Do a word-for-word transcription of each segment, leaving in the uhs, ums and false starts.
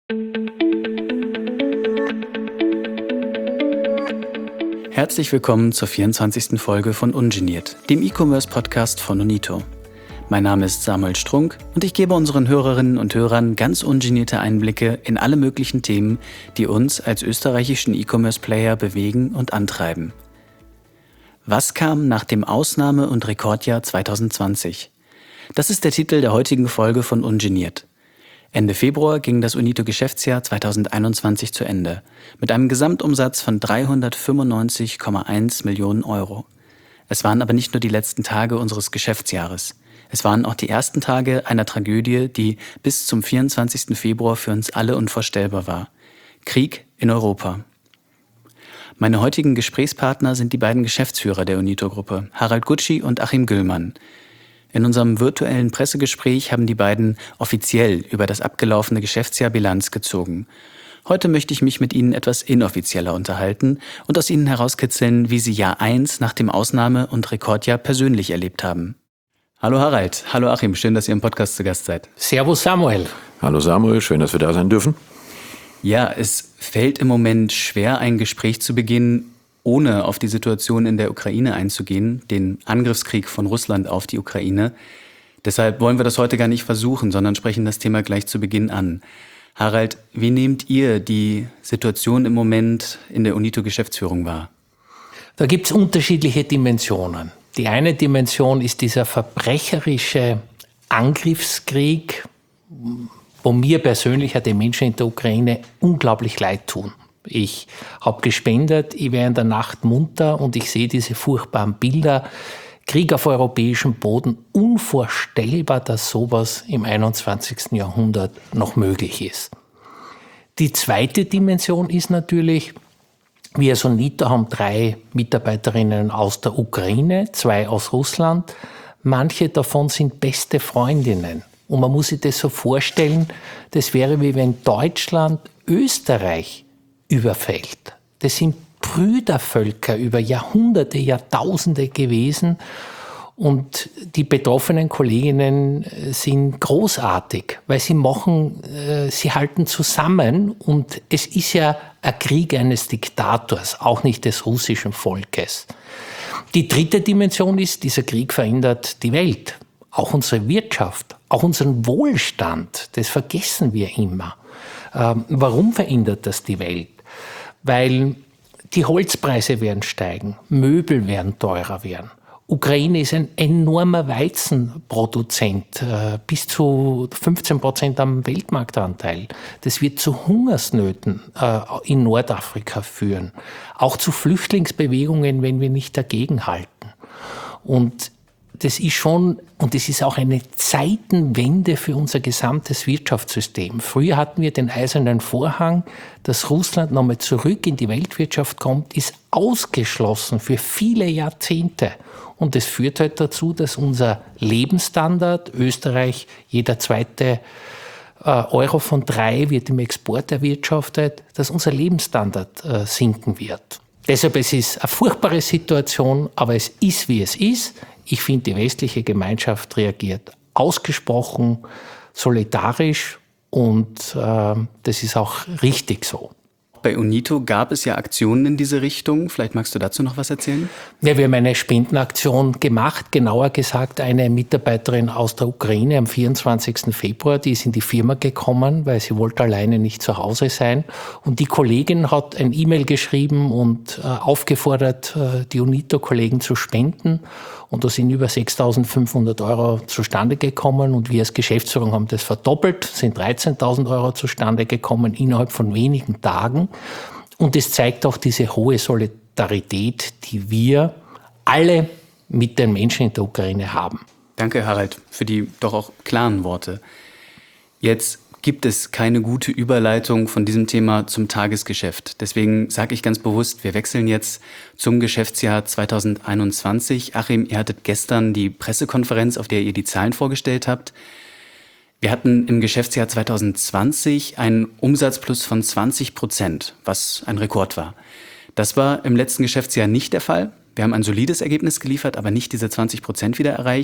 Herzlich willkommen zur vierundzwanzigsten Folge von Ungeniert, dem E-Commerce-Podcast von Unito. Mein Name ist Samuel Strunk und ich gebe unseren Hörerinnen und Hörern ganz ungenierte Einblicke in alle möglichen Themen, die uns als österreichischen E-Commerce-Player bewegen und antreiben. Was kam nach dem Ausnahme- und Rekordjahr zwanzig zwanzig? Das ist der Titel der heutigen Folge von Ungeniert. Ende Februar ging das Unito-Geschäftsjahr zwanzig einundzwanzig zu Ende, mit einem Gesamtumsatz von dreihundertfünfundneunzig Komma eins Millionen Euro. Es waren aber nicht nur die letzten Tage unseres Geschäftsjahres. Es waren auch die ersten Tage einer Tragödie, die bis zum vierundzwanzigsten Februar für uns alle unvorstellbar war. Krieg in Europa. Meine heutigen Gesprächspartner sind die beiden Geschäftsführer der Unito-Gruppe, Harald Gutschi und Achim Güllmann. In unserem virtuellen Pressegespräch haben die beiden offiziell über das abgelaufene Geschäftsjahr Bilanz gezogen. Heute möchte ich mich mit Ihnen etwas inoffizieller unterhalten und aus Ihnen herauskitzeln, wie Sie Jahr eins nach dem Ausnahme- und Rekordjahr persönlich erlebt haben. Hallo Harald, hallo Achim, schön, dass ihr im Podcast zu Gast seid. Servus Samuel. Hallo Samuel, schön, dass wir da sein dürfen. Ja, es fällt im Moment schwer, ein Gespräch zu beginnen, ohne auf die Situation in der Ukraine einzugehen, den Angriffskrieg von Russland auf die Ukraine. Deshalb wollen wir das heute gar nicht versuchen, sondern sprechen das Thema gleich zu Beginn an. Harald, wie nehmt ihr die Situation im Moment in der Unito-Geschäftsführung wahr? Da gibt es unterschiedliche Dimensionen. Die eine Dimension ist dieser verbrecherische Angriffskrieg, wo mir persönlich die Menschen in der Ukraine unglaublich leid tun. Ich habe gespendet, ich wäre in der Nacht munter und ich sehe diese furchtbaren Bilder. Krieg auf europäischem Boden, unvorstellbar, dass sowas im einundzwanzigsten Jahrhundert noch möglich ist. Die zweite Dimension ist natürlich, wir als Unito haben drei Mitarbeiterinnen aus der Ukraine, zwei aus Russland. Manche davon sind beste Freundinnen. Und man muss sich das so vorstellen, das wäre wie wenn Deutschland Österreich überfällt. Das sind Brüdervölker über Jahrhunderte, Jahrtausende gewesen und die betroffenen Kolleginnen sind großartig, weil sie machen, sie halten zusammen und es ist ja ein Krieg eines Diktators, auch nicht des russischen Volkes. Die dritte Dimension ist, dieser Krieg verändert die Welt, auch unsere Wirtschaft, auch unseren Wohlstand, das vergessen wir immer. Warum verändert das die Welt? Weil die Holzpreise werden steigen, Möbel werden teurer werden. Ukraine ist ein enormer Weizenproduzent, bis zu fünfzehn Prozent am Weltmarktanteil. Das wird zu Hungersnöten in Nordafrika führen, auch zu Flüchtlingsbewegungen, wenn wir nicht dagegenhalten. Und das ist schon, und das ist auch eine Zeitenwende für unser gesamtes Wirtschaftssystem. Früher hatten wir den eisernen Vorhang, dass Russland nochmal zurück in die Weltwirtschaft kommt, ist ausgeschlossen für viele Jahrzehnte. Und das führt halt dazu, dass unser Lebensstandard, Österreich, jeder zweite Euro von drei wird im Export erwirtschaftet, dass unser Lebensstandard sinken wird. Deshalb es ist eine furchtbare Situation, aber es ist, wie es ist. Ich finde, die westliche Gemeinschaft reagiert ausgesprochen solidarisch und äh, das ist auch richtig so. Bei Unito gab es ja Aktionen in diese Richtung. Vielleicht magst du dazu noch was erzählen? Ja, wir haben eine Spendenaktion gemacht, genauer gesagt eine Mitarbeiterin aus der Ukraine am vierundzwanzigsten Februar, die ist in die Firma gekommen, weil sie wollte alleine nicht zu Hause sein. Und die Kollegin hat ein E-Mail geschrieben und äh, aufgefordert, äh, die Unito-Kollegen zu spenden. Und da sind über sechstausendfünfhundert Euro zustande gekommen und wir als Geschäftsführung haben das verdoppelt, sind dreizehntausend Euro zustande gekommen innerhalb von wenigen Tagen. Und es zeigt auch diese hohe Solidarität, die wir alle mit den Menschen in der Ukraine haben. Danke, Harald, für die doch auch klaren Worte. Jetzt gibt es keine gute Überleitung von diesem Thema zum Tagesgeschäft. Deswegen sage ich ganz bewusst, wir wechseln jetzt zum Geschäftsjahr zwanzig einundzwanzig. Achim, ihr hattet gestern die Pressekonferenz, auf der ihr die Zahlen vorgestellt habt. Wir hatten im Geschäftsjahr zwanzig zwanzig einen Umsatzplus von zwanzig Prozent, was ein Rekord war. Das war im letzten Geschäftsjahr nicht der Fall. Wir haben ein solides Ergebnis geliefert, aber nicht diese zwanzig Prozent wieder erreicht.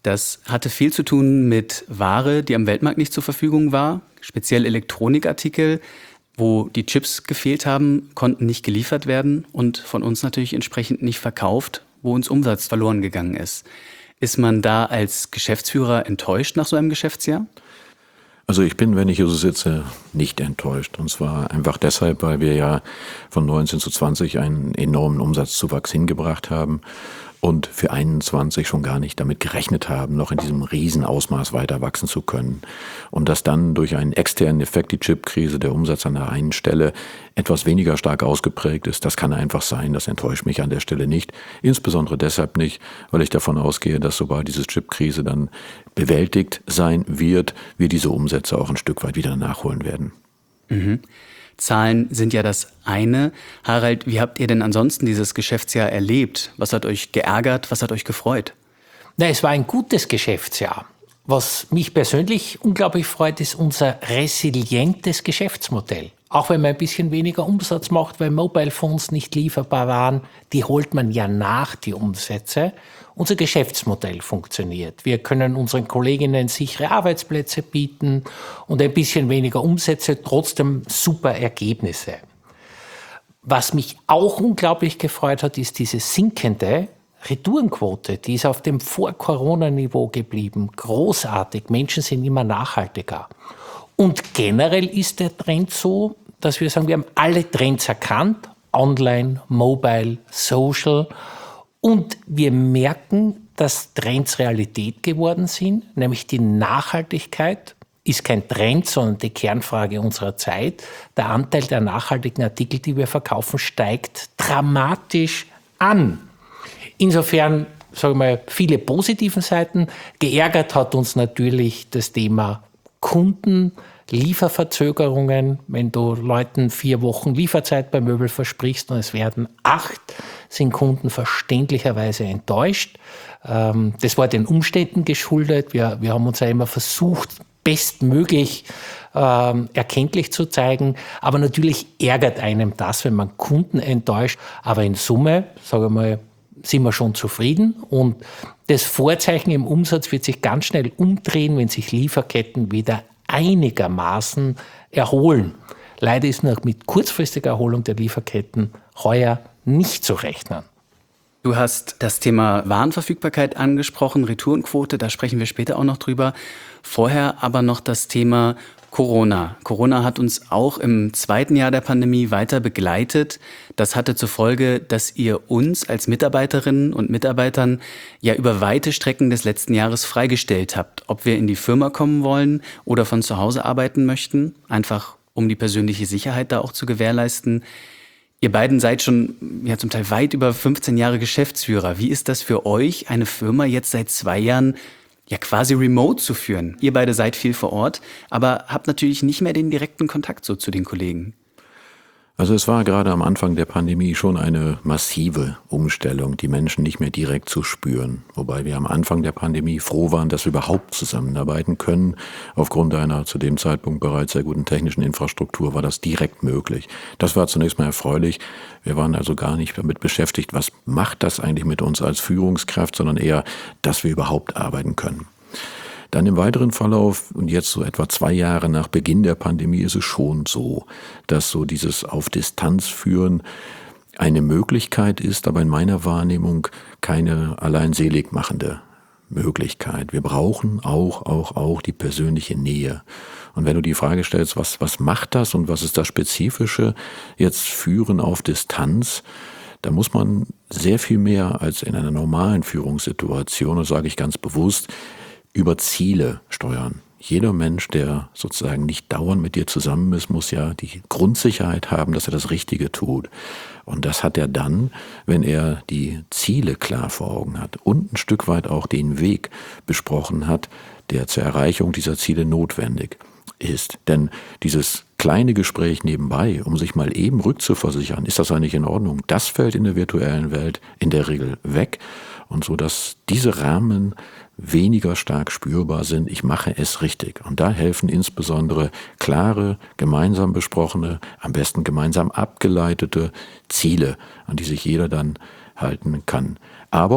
Das hatte viel zu tun mit Ware, die am Weltmarkt nicht zur Verfügung war. Speziell Elektronikartikel, wo die Chips gefehlt haben, konnten nicht geliefert werden und von uns natürlich entsprechend nicht verkauft, wo uns Umsatz verloren gegangen ist. Ist man da als Geschäftsführer enttäuscht nach so einem Geschäftsjahr? Also ich bin, wenn ich hier so sitze, nicht enttäuscht. Und zwar einfach deshalb, weil wir ja von neunzehn zu zwanzig einen enormen Umsatzzuwachs hingebracht haben und für einundzwanzig schon gar nicht damit gerechnet haben, noch in diesem Riesenausmaß weiter wachsen zu können. Und dass dann durch einen externen Effekt, die Chipkrise, der Umsatz an der einen Stelle etwas weniger stark ausgeprägt ist, das kann einfach sein, das enttäuscht mich an der Stelle nicht. Insbesondere deshalb nicht, weil ich davon ausgehe, dass sobald diese Chipkrise dann bewältigt sein wird, wir diese Umsätze auch ein Stück weit wieder nachholen werden. Mhm. Zahlen sind ja das eine. Harald, wie habt ihr denn ansonsten dieses Geschäftsjahr erlebt? Was hat euch geärgert? Was hat euch gefreut? Na, es war ein gutes Geschäftsjahr. Was mich persönlich unglaublich freut, ist unser resilientes Geschäftsmodell. Auch wenn man ein bisschen weniger Umsatz macht, weil Mobile Phones nicht lieferbar waren, die holt man ja nach, die Umsätze. Unser Geschäftsmodell funktioniert. Wir können unseren Kolleginnen sichere Arbeitsplätze bieten und ein bisschen weniger Umsätze, trotzdem super Ergebnisse. Was mich auch unglaublich gefreut hat, ist diese sinkende Retourenquote. Die ist auf dem Vor-Corona-Niveau geblieben. Großartig. Menschen sind immer nachhaltiger. Und generell ist der Trend so, dass wir sagen, wir haben alle Trends erkannt. Online, Mobile, Social. Und wir merken, dass Trends Realität geworden sind, nämlich die Nachhaltigkeit ist kein Trend, sondern die Kernfrage unserer Zeit. Der Anteil der nachhaltigen Artikel, die wir verkaufen, steigt dramatisch an. Insofern, sagen wir mal, viele positive Seiten. Geärgert hat uns natürlich das Thema Kunden, Lieferverzögerungen. Wenn du Leuten vier Wochen Lieferzeit bei Möbel versprichst und es werden acht, sind Kunden verständlicherweise enttäuscht. Das war den Umständen geschuldet. Wir, wir haben uns ja immer versucht, bestmöglich ähm, erkenntlich zu zeigen. Aber natürlich ärgert einem das, wenn man Kunden enttäuscht. Aber in Summe, sage ich mal, sind wir schon zufrieden. Und das Vorzeichen im Umsatz wird sich ganz schnell umdrehen, wenn sich Lieferketten wieder einigermaßen erholen. Leider ist noch mit kurzfristiger Erholung der Lieferketten heuer nicht zu rechnen. Du hast das Thema Warenverfügbarkeit angesprochen, Retourenquote, da sprechen wir später auch noch drüber. Vorher aber noch das Thema Corona. Corona hat uns auch im zweiten Jahr der Pandemie weiter begleitet. Das hatte zur Folge, dass ihr uns als Mitarbeiterinnen und Mitarbeitern ja über weite Strecken des letzten Jahres freigestellt habt, ob wir in die Firma kommen wollen oder von zu Hause arbeiten möchten, einfach um die persönliche Sicherheit da auch zu gewährleisten. Ihr beiden seid schon ja zum Teil weit über fünfzehn Jahre Geschäftsführer. Wie ist das für euch, eine Firma jetzt seit zwei Jahren ja quasi remote zu führen? Ihr beide seid viel vor Ort, aber habt natürlich nicht mehr den direkten Kontakt so zu den Kollegen. Also es war gerade am Anfang der Pandemie schon eine massive Umstellung, die Menschen nicht mehr direkt zu spüren. Wobei wir am Anfang der Pandemie froh waren, dass wir überhaupt zusammenarbeiten können. Aufgrund einer zu dem Zeitpunkt bereits sehr guten technischen Infrastruktur war das direkt möglich. Das war zunächst mal erfreulich. Wir waren also gar nicht damit beschäftigt, was macht das eigentlich mit uns als Führungskraft, sondern eher, dass wir überhaupt arbeiten können. Dann im weiteren Verlauf, und jetzt so etwa zwei Jahre nach Beginn der Pandemie, ist es schon so, dass so dieses auf Distanz führen eine Möglichkeit ist, aber in meiner Wahrnehmung keine allein selig machende Möglichkeit. Wir brauchen auch, auch, auch die persönliche Nähe. Und wenn du die Frage stellst, was, was macht das und was ist das Spezifische, jetzt Führen auf Distanz, da muss man sehr viel mehr als in einer normalen Führungssituation, das sage ich ganz bewusst, über Ziele steuern. Jeder Mensch, der sozusagen nicht dauernd mit dir zusammen ist, muss ja die Grundsicherheit haben, dass er das Richtige tut. Und das hat er dann, wenn er die Ziele klar vor Augen hat und ein Stück weit auch den Weg besprochen hat, der zur Erreichung dieser Ziele notwendig ist. Denn dieses kleine Gespräch nebenbei, um sich mal eben rückzuversichern, ist das eigentlich in Ordnung? Das fällt in der virtuellen Welt in der Regel weg. Und so, dass diese Rahmen weniger stark spürbar sind, ich mache es richtig. Und da helfen insbesondere klare, gemeinsam besprochene, am besten gemeinsam abgeleitete Ziele, an die sich jeder dann halten kann. Aber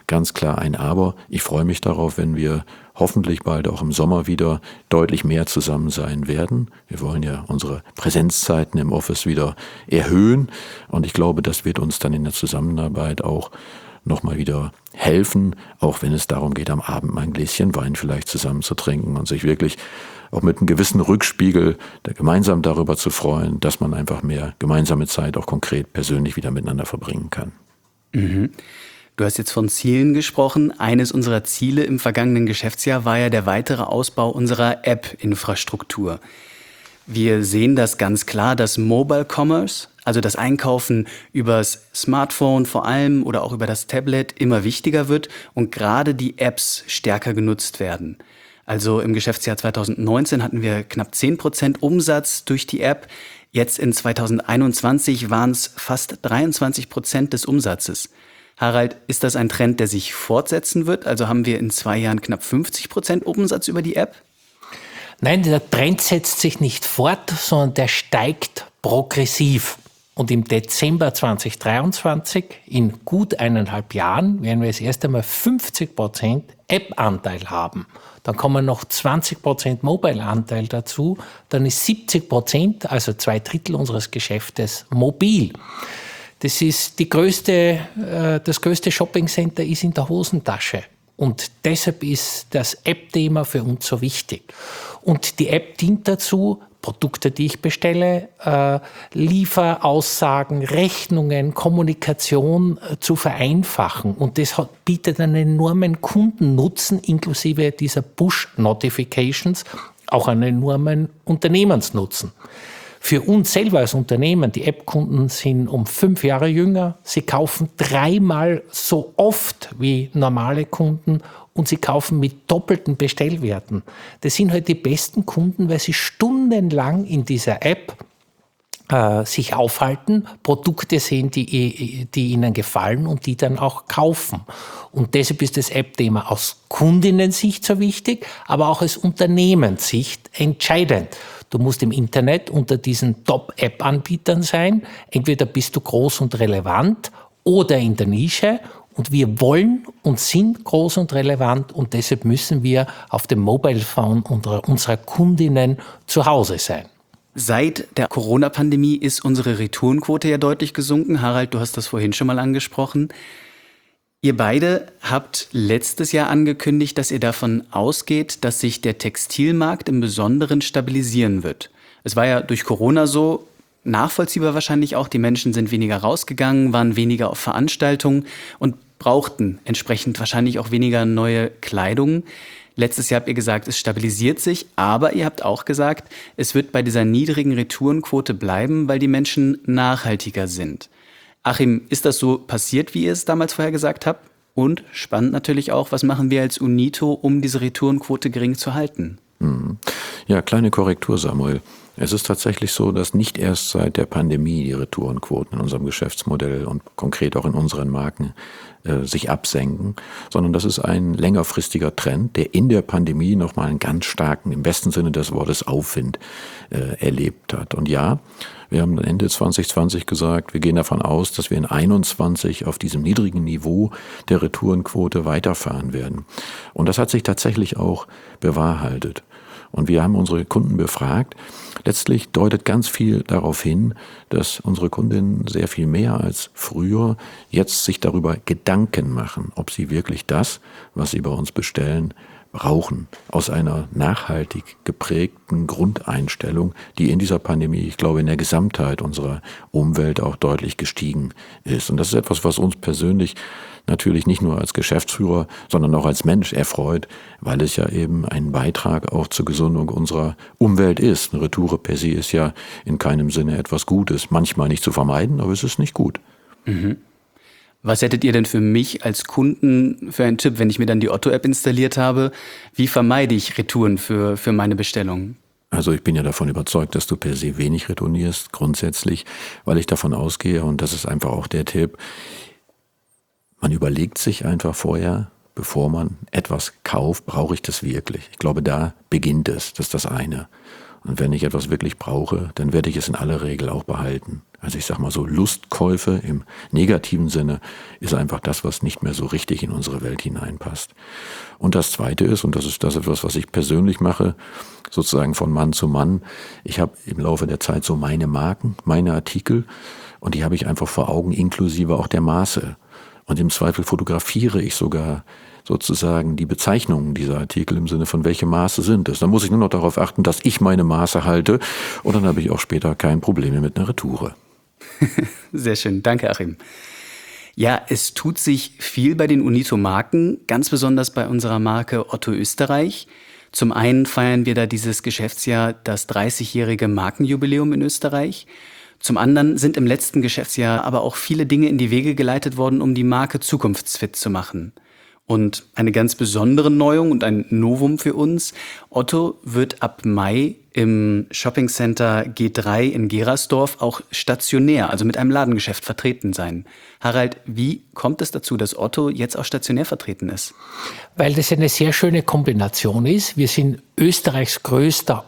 ganz klar ein Aber. Ich freue mich darauf, wenn wir hoffentlich bald auch im Sommer wieder deutlich mehr zusammen sein werden. Wir wollen ja unsere Präsenzzeiten im Office wieder erhöhen und ich glaube, das wird uns dann in der Zusammenarbeit auch nochmal wieder helfen, auch wenn es darum geht, am Abend mal ein Gläschen Wein vielleicht zusammen zu trinken und sich wirklich auch mit einem gewissen Rückspiegel gemeinsam darüber zu freuen, dass man einfach mehr gemeinsame Zeit auch konkret persönlich wieder miteinander verbringen kann. Mhm. Du hast jetzt von Zielen gesprochen. Eines unserer Ziele im vergangenen Geschäftsjahr war ja der weitere Ausbau unserer App-Infrastruktur. Wir sehen das ganz klar, dass Mobile Commerce, also das Einkaufen übers Smartphone vor allem oder auch über das Tablet immer wichtiger wird und gerade die Apps stärker genutzt werden. Also im Geschäftsjahr zwanzig neunzehn hatten wir knapp zehn Prozent Umsatz durch die App. Jetzt in zwanzig einundzwanzig waren es fast dreiundzwanzig Prozent des Umsatzes. Harald, ist das ein Trend, der sich fortsetzen wird? Also haben wir in zwei Jahren knapp fünfzig Prozent Umsatz über die App? Nein, der Trend setzt sich nicht fort, sondern der steigt progressiv. Und im Dezember zwanzig dreiundzwanzig, in gut eineinhalb Jahren, werden wir das erste Mal fünfzig Prozent App-Anteil haben. Dann kommen noch zwanzig Prozent Mobile-Anteil dazu. Dann ist siebzig Prozent, also zwei Drittel unseres Geschäftes, mobil. Das ist die größte, äh, das größte Shoppingcenter ist in der Hosentasche. Und deshalb ist das App-Thema für uns so wichtig. Und die App dient dazu, Produkte, die ich bestelle, äh, Lieferaussagen, Rechnungen, Kommunikation äh, zu vereinfachen. Und das hat, bietet einen enormen Kundennutzen, inklusive dieser Push-Notifications, auch einen enormen Unternehmensnutzen. Für uns selber als Unternehmen, die App-Kunden sind um fünf Jahre jünger, sie kaufen dreimal so oft wie normale Kunden und sie kaufen mit doppelten Bestellwerten. Das sind halt die besten Kunden, weil sie stundenlang in dieser App äh, sich aufhalten, Produkte sehen, die, die ihnen gefallen und die dann auch kaufen. Und deshalb ist das App-Thema aus Kundinnensicht so wichtig, aber auch aus Unternehmenssicht entscheidend. Du musst im Internet unter diesen Top-App-Anbietern sein. Entweder bist du groß und relevant oder in der Nische. Und wir wollen und sind groß und relevant und deshalb müssen wir auf dem Mobile Phone unserer, unserer Kundinnen zu Hause sein. Seit der Corona-Pandemie ist unsere Retourenquote ja deutlich gesunken. Harald, du hast das vorhin schon mal angesprochen. Ihr beide habt letztes Jahr angekündigt, dass ihr davon ausgeht, dass sich der Textilmarkt im Besonderen stabilisieren wird. Es war ja durch Corona so, nachvollziehbar wahrscheinlich auch, die Menschen sind weniger rausgegangen, waren weniger auf Veranstaltungen und brauchten entsprechend wahrscheinlich auch weniger neue Kleidung. Letztes Jahr habt ihr gesagt, es stabilisiert sich, aber ihr habt auch gesagt, es wird bei dieser niedrigen Retourenquote bleiben, weil die Menschen nachhaltiger sind. Achim, ist das so passiert, wie ihr es damals vorher gesagt habt? Und spannend natürlich auch, was machen wir als UNITO, um diese Retourenquote gering zu halten? Ja, kleine Korrektur, Samuel. Es ist tatsächlich so, dass nicht erst seit der Pandemie die Retourenquoten in unserem Geschäftsmodell und konkret auch in unseren Marken äh, sich absenken, sondern das ist ein längerfristiger Trend, der in der Pandemie nochmal einen ganz starken, im besten Sinne des Wortes, Aufwind äh, erlebt hat. Und ja, wir haben Ende zwanzig zwanzig gesagt, wir gehen davon aus, dass wir in einundzwanzig auf diesem niedrigen Niveau der Retourenquote weiterfahren werden. Und das hat sich tatsächlich auch bewahrheitet. Und wir haben unsere Kunden befragt. Letztlich deutet ganz viel darauf hin, dass unsere Kundinnen sehr viel mehr als früher jetzt sich darüber Gedanken machen, ob sie wirklich das, was sie bei uns bestellen, brauchen. Aus einer nachhaltig geprägten Grundeinstellung, die in dieser Pandemie, ich glaube, in der Gesamtheit unserer Umwelt auch deutlich gestiegen ist. Und das ist etwas, was uns persönlich natürlich nicht nur als Geschäftsführer, sondern auch als Mensch erfreut, weil es ja eben ein Beitrag auch zur Gesundung unserer Umwelt ist. Eine Retoure per se ist ja in keinem Sinne etwas Gutes. Manchmal nicht zu vermeiden, aber es ist nicht gut. Mhm. Was hättet ihr denn für mich als Kunden für einen Tipp, wenn ich mir dann die Otto-App installiert habe? Wie vermeide ich Retouren für, für meine Bestellungen? Also ich bin ja davon überzeugt, dass du per se wenig retournierst, grundsätzlich, weil ich davon ausgehe, und das ist einfach auch der Tipp, man überlegt sich einfach vorher, bevor man etwas kauft, brauche ich das wirklich? Ich glaube, da beginnt es, das ist das eine. Und wenn ich etwas wirklich brauche, dann werde ich es in aller Regel auch behalten. Also ich sag mal so, Lustkäufe im negativen Sinne ist einfach das, was nicht mehr so richtig in unsere Welt hineinpasst. Und das Zweite ist, und das ist das etwas, was ich persönlich mache, sozusagen von Mann zu Mann. Ich habe im Laufe der Zeit so meine Marken, meine Artikel, und die habe ich einfach vor Augen, inklusive auch der Maße. Und im Zweifel fotografiere ich sogar sozusagen die Bezeichnungen dieser Artikel im Sinne von, welche Maße sind es. Dann muss ich nur noch darauf achten, dass ich meine Maße halte, und dann habe ich auch später kein Problem mehr mit einer Retoure. Sehr schön, danke Achim. Ja, es tut sich viel bei den Unito-Marken, ganz besonders bei unserer Marke Otto Österreich. Zum einen feiern wir da dieses Geschäftsjahr das dreißigjährige Markenjubiläum in Österreich. Zum anderen sind im letzten Geschäftsjahr aber auch viele Dinge in die Wege geleitet worden, um die Marke zukunftsfit zu machen. Und eine ganz besondere Neuerung und ein Novum für uns: Otto wird ab Mai im Shoppingcenter G drei in Gerersdorf auch stationär, also mit einem Ladengeschäft vertreten sein. Harald, wie kommt es dazu, dass Otto jetzt auch stationär vertreten ist? Weil das eine sehr schöne Kombination ist. Wir sind Österreichs größter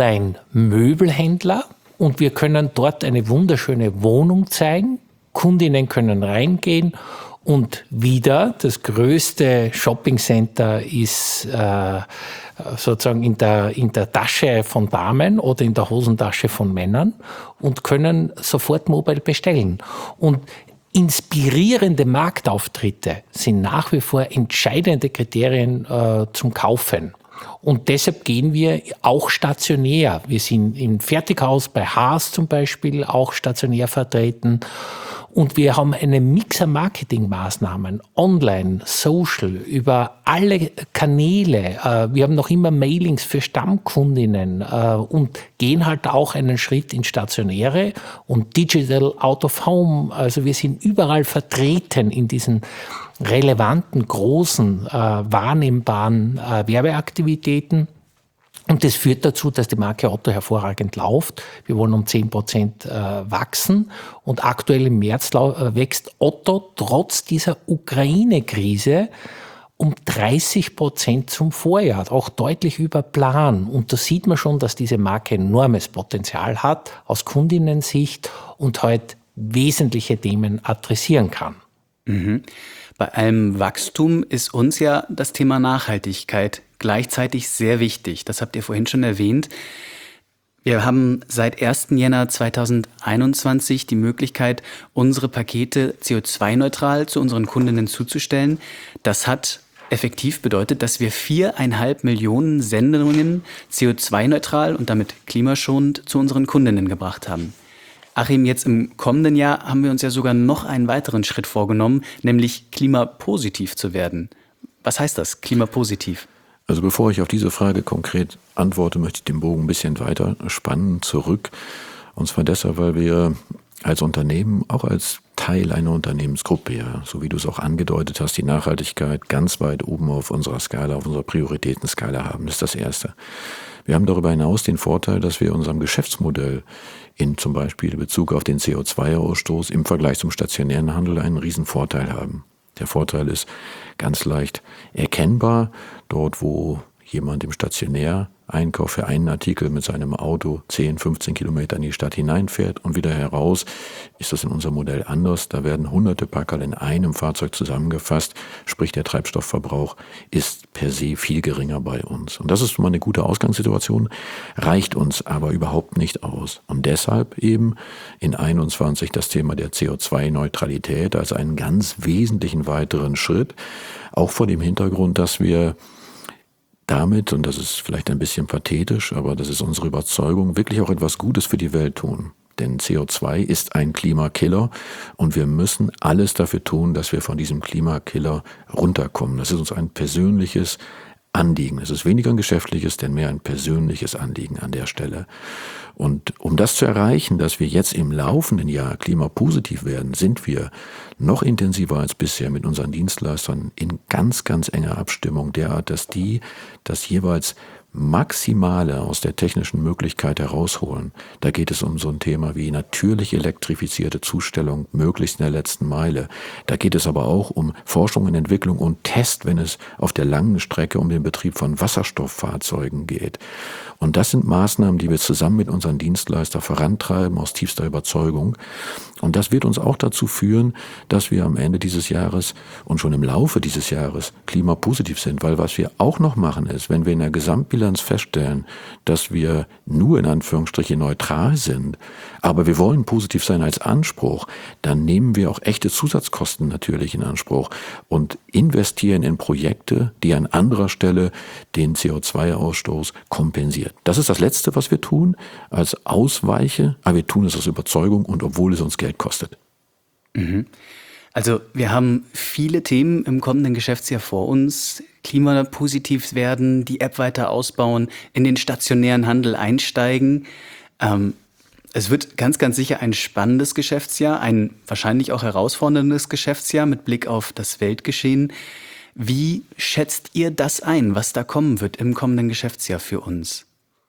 Online-Möbelhändler und wir können dort eine wunderschöne Wohnung zeigen. Kundinnen können reingehen. Und wieder, das größte Shoppingcenter ist äh, sozusagen in der, in der Tasche von Damen oder in der Hosentasche von Männern und können sofort mobile bestellen. Und inspirierende Marktauftritte sind nach wie vor entscheidende Kriterien äh, zum Kaufen. Und deshalb gehen wir auch stationär. Wir sind im Fertighaus bei Haas zum Beispiel auch stationär vertreten. Und wir haben eine Mix an Marketingmaßnahmen, online, social, über alle Kanäle. Wir haben noch immer Mailings für Stammkundinnen und gehen halt auch einen Schritt ins Stationäre und Digital Out of Home. Also wir sind überall vertreten in diesen relevanten, großen, wahrnehmbaren Werbeaktivitäten. Und das führt dazu, dass die Marke Otto hervorragend läuft. Wir wollen um zehn Prozent äh, wachsen. Und aktuell im März äh, wächst Otto trotz dieser Ukraine-Krise um dreißig Prozent zum Vorjahr, auch deutlich über Plan. Und da sieht man schon, dass diese Marke enormes Potenzial hat aus Kundinnensicht und heute wesentliche Themen adressieren kann. Mhm. Bei allem Wachstum ist uns ja das Thema Nachhaltigkeit gleichzeitig sehr wichtig. Das habt ihr vorhin schon erwähnt. Wir haben seit ersten Jänner zweitausendeinundzwanzig die Möglichkeit, unsere Pakete C O zwei neutral zu unseren Kundinnen zuzustellen. Das hat effektiv bedeutet, dass wir viereinhalb Millionen Sendungen C O zwei neutral und damit klimaschonend zu unseren Kundinnen gebracht haben. Achim, jetzt im kommenden Jahr haben wir uns ja sogar noch einen weiteren Schritt vorgenommen, nämlich klimapositiv zu werden. Was heißt das, klimapositiv? Also bevor ich auf diese Frage konkret antworte, möchte ich den Bogen ein bisschen weiter spannen, zurück. Und zwar deshalb, weil wir als Unternehmen, auch als Teil einer Unternehmensgruppe, ja, so wie du es auch angedeutet hast, die Nachhaltigkeit ganz weit oben auf unserer Skala, auf unserer Prioritätenskala haben. Das ist das Erste. Wir haben darüber hinaus den Vorteil, dass wir unserem Geschäftsmodell in zum Beispiel Bezug auf den C O zwei Ausstoß im Vergleich zum stationären Handel einen riesen Vorteil haben. Der Vorteil ist ganz leicht erkennbar. Dort, wo jemand im Stationäreinkauf für einen Artikel mit seinem Auto zehn, fünfzehn Kilometer in die Stadt hineinfährt und wieder heraus, ist das in unserem Modell anders. Da werden hunderte Packerl in einem Fahrzeug zusammengefasst, sprich der Treibstoffverbrauch ist per se viel geringer bei uns. Und das ist mal eine gute Ausgangssituation, reicht uns aber überhaupt nicht aus. Und deshalb eben in einundzwanzig das Thema der C O zwei Neutralität als einen ganz wesentlichen weiteren Schritt, auch vor dem Hintergrund, dass wir damit, und das ist vielleicht ein bisschen pathetisch, aber das ist unsere Überzeugung, wirklich auch etwas Gutes für die Welt tun. Denn C O zwei ist ein Klimakiller und wir müssen alles dafür tun, dass wir von diesem Klimakiller runterkommen. Das ist uns ein persönliches Anliegen. Es ist weniger ein geschäftliches, denn mehr ein persönliches Anliegen an der Stelle. Und um das zu erreichen, dass wir jetzt im laufenden Jahr klimapositiv werden, sind wir noch intensiver als bisher mit unseren Dienstleistern in ganz, ganz enger Abstimmung derart, dass die das jeweils Maximale aus der technischen Möglichkeit herausholen. Da geht es um so ein Thema wie natürlich elektrifizierte Zustellung, möglichst in der letzten Meile. Da geht es aber auch um Forschung und Entwicklung und Test, wenn es auf der langen Strecke um den Betrieb von Wasserstofffahrzeugen geht. Und das sind Maßnahmen, die wir zusammen mit unseren Dienstleistern vorantreiben, aus tiefster Überzeugung. Und das wird uns auch dazu führen, dass wir am Ende dieses Jahres und schon im Laufe dieses Jahres klimapositiv sind. Weil was wir auch noch machen ist, wenn wir in der Gesamtbilanz feststellen, dass wir nur in Anführungsstrichen neutral sind, aber wir wollen positiv sein als Anspruch, dann nehmen wir auch echte Zusatzkosten natürlich in Anspruch und investieren in Projekte, die an anderer Stelle den C O zwei Ausstoß kompensieren. Das ist das Letzte, was wir tun, als Ausweiche, aber wir tun es aus Überzeugung und obwohl es uns Geld kostet. Mhm. Also wir haben viele Themen im kommenden Geschäftsjahr vor uns. Klimapositiv werden, die App weiter ausbauen, in den stationären Handel einsteigen. Ähm, es wird ganz, ganz sicher ein spannendes Geschäftsjahr, ein wahrscheinlich auch herausforderndes Geschäftsjahr mit Blick auf das Weltgeschehen. Wie schätzt ihr das ein, was da kommen wird im kommenden Geschäftsjahr für uns?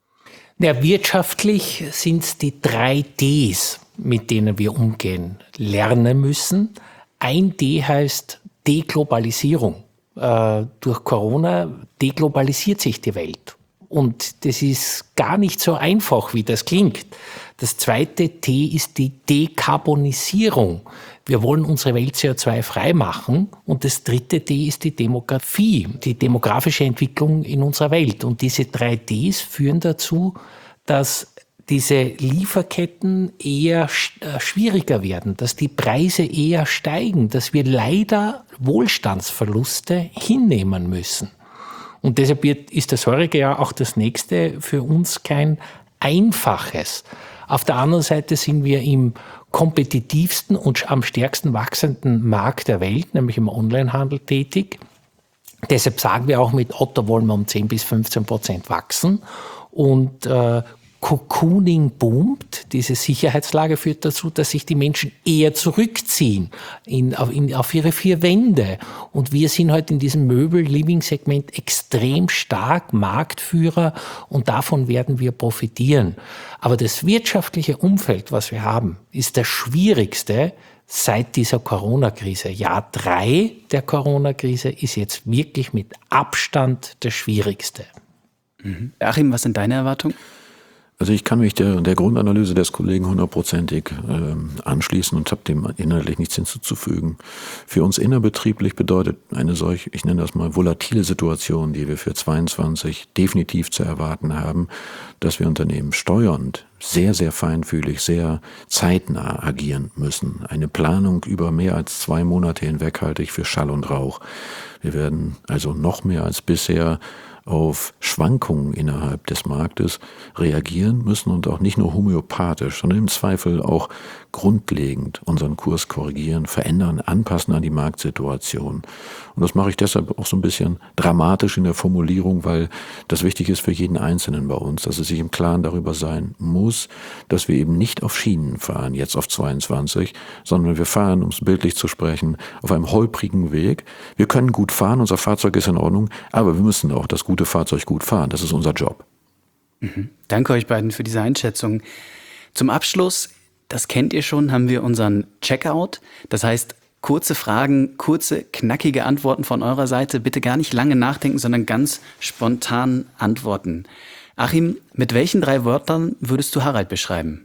Ja, wirtschaftlich sind es die drei Ds, mit denen wir umgehen, lernen müssen. Ein D heißt Deglobalisierung. Äh, durch Corona deglobalisiert sich die Welt. Und das ist gar nicht so einfach, wie das klingt. Das zweite T ist die Dekarbonisierung. Wir wollen unsere Welt C O zwei frei machen. Und das dritte D ist die Demografie, die demografische Entwicklung in unserer Welt. Und diese drei Ds führen dazu, dass diese Lieferketten eher schwieriger werden, dass die Preise eher steigen, dass wir leider Wohlstandsverluste hinnehmen müssen. Und deshalb ist das heurige Jahr auch das nächste für uns kein einfaches. Auf der anderen Seite sind wir im kompetitivsten und am stärksten wachsenden Markt der Welt, nämlich im Onlinehandel tätig. Deshalb sagen wir auch, mit Otto wollen wir um zehn bis fünfzehn Prozent wachsen. Und äh, Cocooning boomt, diese Sicherheitslage führt dazu, dass sich die Menschen eher zurückziehen in, auf, in, auf ihre vier Wände. Und wir sind heute in diesem Möbel-Living-Segment extrem stark Marktführer und davon werden wir profitieren. Aber das wirtschaftliche Umfeld, was wir haben, ist das schwierigste seit dieser Corona-Krise. Jahr drei der Corona-Krise ist jetzt wirklich mit Abstand das schwierigste. Mhm. Achim, was sind deine Erwartungen? Also ich kann mich der, der Grundanalyse des Kollegen hundertprozentig äh, anschließen und habe dem inhaltlich nichts hinzuzufügen. Für uns innerbetrieblich bedeutet eine solche, ich nenne das mal volatile Situation, die wir für zweiundzwanzig definitiv zu erwarten haben, dass wir Unternehmen steuernd sehr, sehr feinfühlig, sehr zeitnah agieren müssen. Eine Planung über mehr als zwei Monate hinweg halte ich für Schall und Rauch. Wir werden also noch mehr als bisher auf Schwankungen innerhalb des Marktes reagieren müssen und auch nicht nur homöopathisch, sondern im Zweifel auch grundlegend unseren Kurs korrigieren, verändern, anpassen an die Marktsituation. Und das mache ich deshalb auch so ein bisschen dramatisch in der Formulierung, weil das wichtig ist für jeden Einzelnen bei uns, dass es sich im Klaren darüber sein muss, dass wir eben nicht auf Schienen fahren, jetzt auf zweiundzwanzig, sondern wir fahren, um es bildlich zu sprechen, auf einem holprigen Weg. Wir können gut fahren, unser Fahrzeug ist in Ordnung, aber wir müssen auch das gute Fahrzeug gut fahren. Das ist unser Job. Mhm. Danke euch beiden für diese Einschätzung. Zum Abschluss, das kennt ihr schon, haben wir unseren Checkout. Das heißt, kurze Fragen, kurze, knackige Antworten von eurer Seite. Bitte gar nicht lange nachdenken, sondern ganz spontan antworten. Achim, mit welchen drei Wörtern würdest du Harald beschreiben?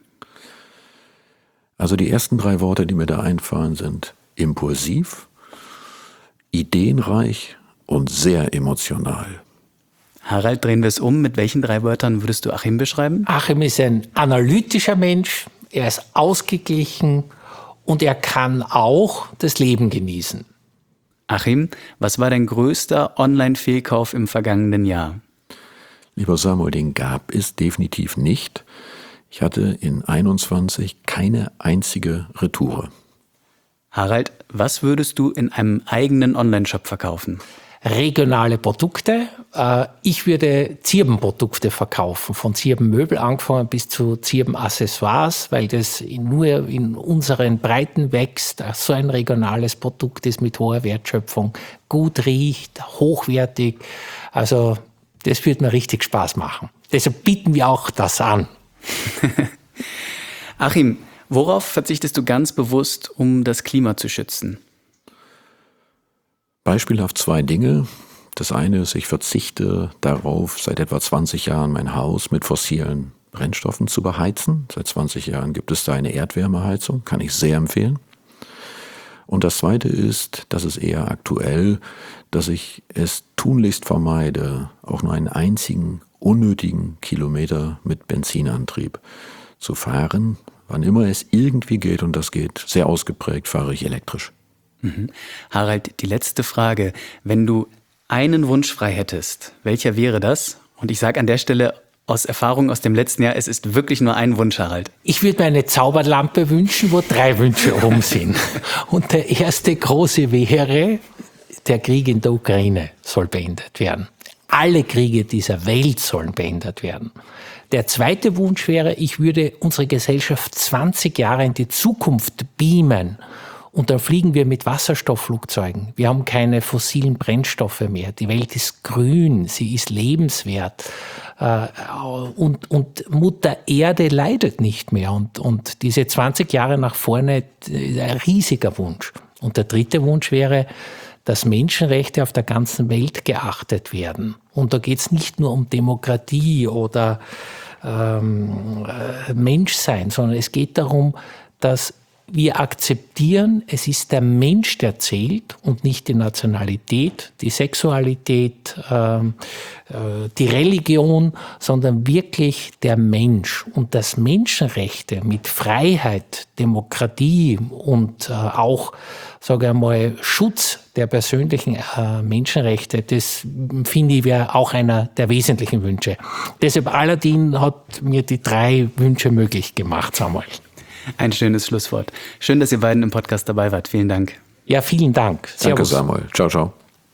Also die ersten drei Worte, die mir da einfallen, sind impulsiv, ideenreich und sehr emotional. Harald, drehen wir es um. Mit welchen drei Wörtern würdest du Achim beschreiben? Achim ist ein analytischer Mensch, er ist ausgeglichen und er kann auch das Leben genießen. Achim, was war dein größter Online-Fehlkauf im vergangenen Jahr? Lieber Samuel, den gab es definitiv nicht. Ich hatte in einundzwanzig keine einzige Retoure. Harald, was würdest du in einem eigenen Online-Shop verkaufen? Regionale Produkte. Ich würde Zirbenprodukte verkaufen, von Zirbenmöbel angefangen bis zu Zirbenaccessoires, weil das nur in unseren Breiten wächst. So ein regionales Produkt ist mit hoher Wertschöpfung, gut riecht, hochwertig. Also Das würde mir richtig Spaß machen. Deshalb bieten wir auch das an. Achim, worauf verzichtest du ganz bewusst, um das Klima zu schützen? Beispielhaft zwei Dinge. Das eine ist, ich verzichte darauf, seit etwa zwanzig Jahren mein Haus mit fossilen Brennstoffen zu beheizen. Seit zwanzig Jahren gibt es da eine Erdwärmeheizung, kann ich sehr empfehlen. Und das zweite ist, das ist eher aktuell, dass ich es tunlichst vermeide, auch nur einen einzigen unnötigen Kilometer mit Benzinantrieb zu fahren. Wann immer es irgendwie geht, und das geht sehr ausgeprägt, fahre ich elektrisch. Mhm. Harald, die letzte Frage. Wenn du einen Wunsch frei hättest, welcher wäre das? Und ich sage an der Stelle aus Erfahrung aus dem letzten Jahr, es ist wirklich nur ein Wunsch, Harald. Ich würde mir eine Zauberlampe wünschen, wo drei Wünsche oben sind. Und der erste große wäre, der Krieg in der Ukraine soll beendet werden. Alle Kriege dieser Welt sollen beendet werden. Der zweite Wunsch wäre, ich würde unsere Gesellschaft zwanzig Jahre in die Zukunft beamen. Und dann fliegen wir mit Wasserstoffflugzeugen. Wir haben keine fossilen Brennstoffe mehr. Die Welt ist grün, sie ist lebenswert. Und, und Mutter Erde leidet nicht mehr. Und, und diese zwanzig Jahre nach vorne, ein riesiger Wunsch. Und der dritte Wunsch wäre, dass Menschenrechte auf der ganzen Welt geachtet werden. Und da geht es nicht nur um Demokratie oder ähm, Menschsein, sondern es geht darum, dass wir akzeptieren, es ist der Mensch, der zählt und nicht die Nationalität, die Sexualität, äh, äh, die Religion, sondern wirklich der Mensch. Und dass Menschenrechte mit Freiheit, Demokratie und äh, auch, sage ich mal, Schutz der persönlichen äh, Menschenrechte, das finde ich wäre auch einer der wesentlichen Wünsche. Deshalb Aladdin hat mir die drei Wünsche möglich gemacht, Samuel. Ein schönes Schlusswort. Schön, dass ihr beiden im Podcast dabei wart. Vielen Dank. Ja, vielen Dank. Servus. Danke, Samuel. Ciao, ciao.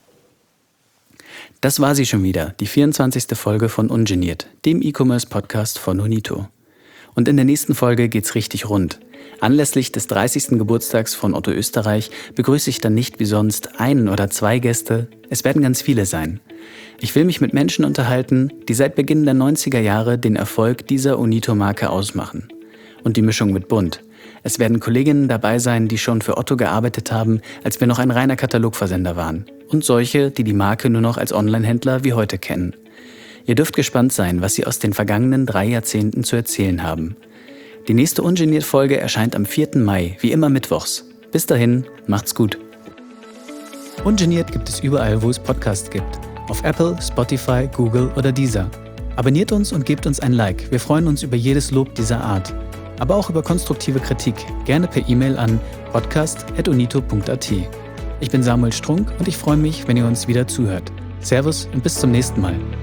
Das war sie schon wieder, die vierundzwanzigste Folge von Ungeniert, dem E-Commerce-Podcast von Unito. Und in der nächsten Folge geht's richtig rund. Anlässlich des dreißigsten Geburtstags von Otto Österreich begrüße ich dann nicht wie sonst einen oder zwei Gäste, es werden ganz viele sein. Ich will mich mit Menschen unterhalten, die seit Beginn der neunziger Jahre den Erfolg dieser Unito-Marke ausmachen. Und die Mischung mit bunt. Es werden Kolleginnen dabei sein, die schon für Otto gearbeitet haben, als wir noch ein reiner Katalogversender waren. Und solche, die die Marke nur noch als Onlinehändler wie heute kennen. Ihr dürft gespannt sein, was sie aus den vergangenen drei Jahrzehnten zu erzählen haben. Die nächste Ungeniert-Folge erscheint am vierten Mai, wie immer mittwochs. Bis dahin, macht's gut. Ungeniert gibt es überall, wo es Podcasts gibt. Auf Apple, Spotify, Google oder Deezer. Abonniert uns und gebt uns ein Like. Wir freuen uns über jedes Lob dieser Art. Aber auch über konstruktive Kritik, gerne per E-Mail an podcast at unito punkt a t. Ich bin Samuel Strunk und ich freue mich, wenn ihr uns wieder zuhört. Servus und bis zum nächsten Mal.